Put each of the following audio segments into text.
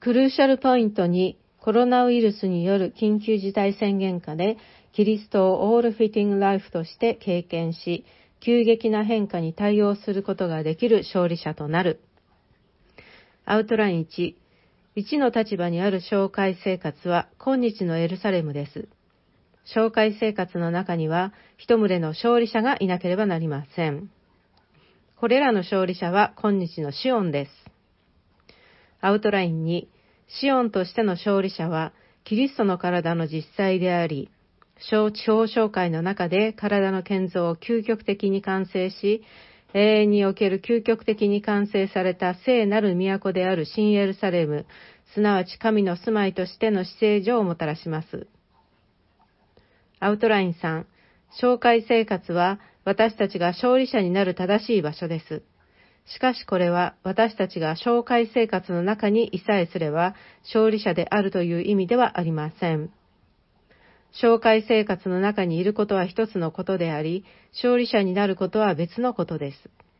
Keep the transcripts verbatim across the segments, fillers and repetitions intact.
クルーシャルポイントに、コロナウイルスによる緊急事態宣言下でキリストをオールフィッティングライフとして経験し、急激な変化に対応することができる勝利者となる。アウトラインいち、いちの立場にある紹介生活は今日のエルサレムです。紹介生活の中には一群れの勝利者がいなければなりません。これらの勝利者は今日のシオンです。アウトラインに、シオンとしての勝利者はキリストの体の実際であり、地方紹介の中で体の建造を究極的に完成し、永遠における究極的に完成された聖なる都である新エルサレム、すなわち神の住まいとしての至聖所をもたらします。アウトラインさん、紹介生活は私たちが勝利者になる正しい場所です。しかしこれは私たちが紹介生活の中にいさえすれば勝利者であるという意味ではありません。紹介生活の中にいることは一つのことであり、勝利者になることは別のことです。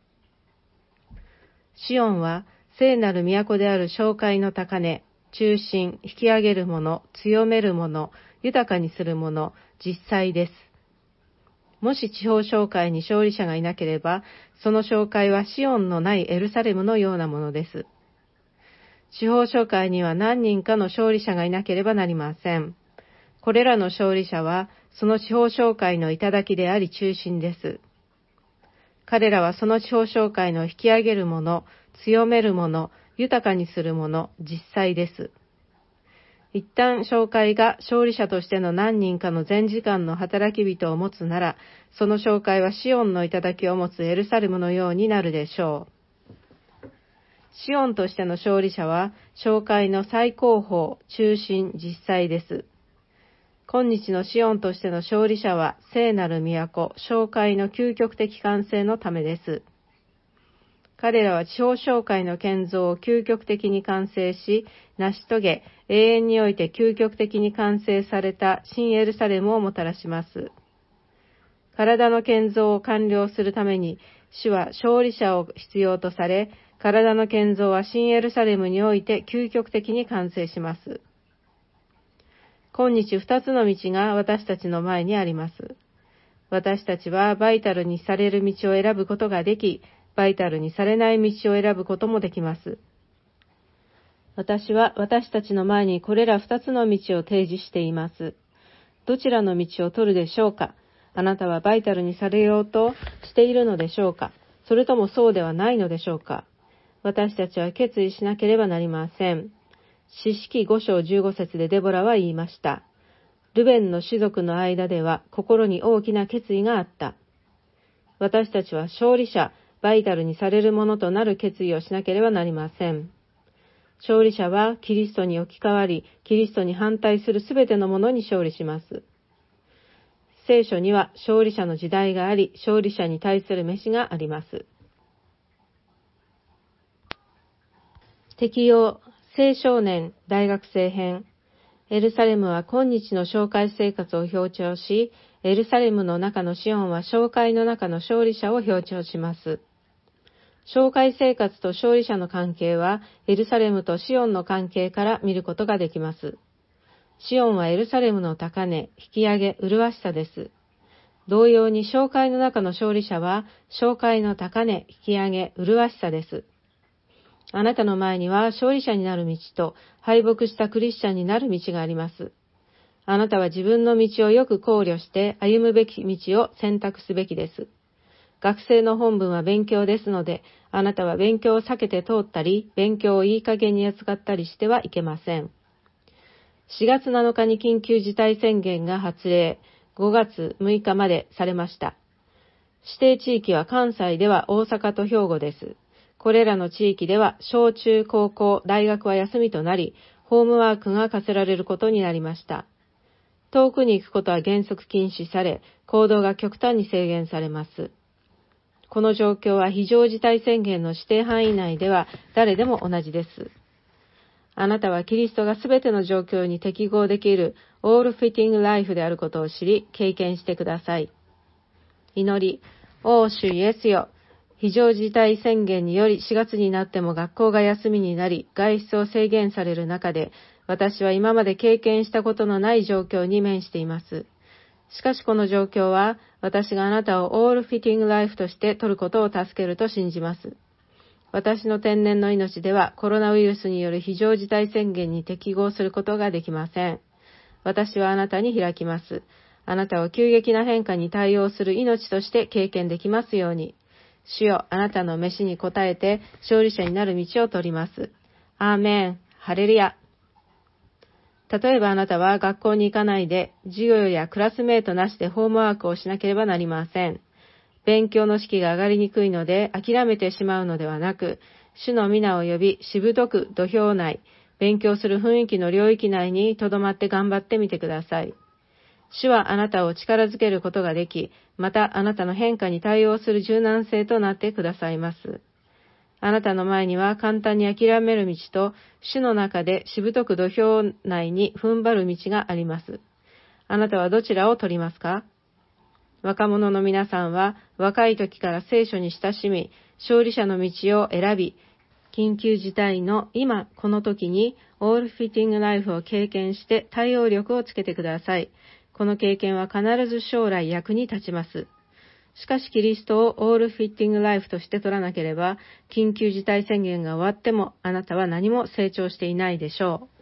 シオンは聖なる都である紹介の高値、中心、引き上げるもの、強めるもの、豊かにするもの、実際です。もし地方紹介に勝利者がいなければ、その紹介はシオンのないエルサレムのようなものです。地方紹介には何人かの勝利者がいなければなりません。これらの勝利者は、その地方紹介の頂であり中心です。彼らはその地方紹介の引き上げるもの、強めるもの、豊かにするもの、実際です。一旦紹介が勝利者としての何人かの全時間の働き人を持つなら、その紹介はシオンの頂を持つエルサレムのようになるでしょう。シオンとしての勝利者は、紹介の最高峰、中心、実際です。今日のシオンとしての勝利者は、聖なる都、紹介の究極的完成のためです。彼らは地方紹介の建造を究極的に完成し、成し遂げ、永遠において究極的に完成された新エルサレムをもたらします。体の建造を完了するために、主は勝利者を必要とされ、体の建造は新エルサレムにおいて究極的に完成します。今日二つの道が私たちの前にあります。私たちはバイタルにされる道を選ぶことができ、バイタルにされない道を選ぶこともできます。私は私たちの前にこれら二つの道を提示しています。どちらの道を取るでしょうか？あなたはバイタルにされようとしているのでしょうか？それともそうではないのでしょうか？私たちは決意しなければなりません。士式ご章じゅうご節でデボラは言いました。ルベンの種族の間では心に大きな決意があった。私たちは勝利者、バイタルにされるものとなる決意をしなければなりません。勝利者はキリストに置き換わり、キリストに反対するすべてのものに勝利します。聖書には勝利者の時代があり、勝利者に対する召しがあります。適用、青少年大学生編。エルサレムは今日の紹介生活を表彰し、エルサレムの中のシオンは紹介の中の勝利者を表彰します。紹介生活と勝利者の関係は、エルサレムとシオンの関係から見ることができます。シオンはエルサレムの高値、引き上げ、麗しさです。同様に紹介の中の勝利者は、紹介の高値、引き上げ、麗しさです。あなたの前には勝利者になる道と敗北したクリスチャンになる道があります。あなたは自分の道をよく考慮して歩むべき道を選択すべきです。学生の本文は勉強ですので、あなたは勉強を避けて通ったり、勉強をいい加減に扱ったりしてはいけません。しがつなのかに緊急事態宣言が発令、ごがつむいかまでされました。指定地域は関西では大阪と兵庫です。これらの地域では小中高校、大学は休みとなり、ホームワークが課せられることになりました。遠くに行くことは原則禁止され、行動が極端に制限されます。この状況は非常事態宣言の指定範囲内では誰でも同じです。あなたはキリストがすべての状況に適合できるオールフィッティングライフであることを知り、経験してください。祈り、お主イエスよ、 非常事態宣言によりしがつになっても学校が休みになり、外出を制限される中で、私は今まで経験したことのない状況に面しています。しかしこの状況は、私があなたをオールフィッティングライフとして取ることを助けると信じます。私の天然の命ではコロナウイルスによる非常事態宣言に適合することができません。私はあなたに開きます。あなたを急激な変化に対応する命として経験できますように。主よ、あなたの召しに応えて勝利者になる道を取ります。アーメン。ハレルヤ。例えばあなたは学校に行かないで、授業やクラスメートなしでホームワークをしなければなりません。勉強の士気が上がりにくいので諦めてしまうのではなく、主の皆を呼び、しぶとく土俵内、勉強する雰囲気の領域内に留まって頑張ってみてください。主はあなたを力づけることができ、またあなたの変化に対応する柔軟性となってくださいます。あなたの前には簡単に諦める道と、主の中でしぶとく土俵内に踏ん張る道があります。あなたはどちらを取りますか？若者の皆さんは若い時から聖書に親しみ、勝利者の道を選び、緊急事態の今この時にオールフィッティングライフを経験して対応力をつけてください。この経験は必ず将来役に立ちます。しかしキリストをオールフィッティングライフとして取らなければ、緊急事態宣言が終わってもあなたは何も成長していないでしょう。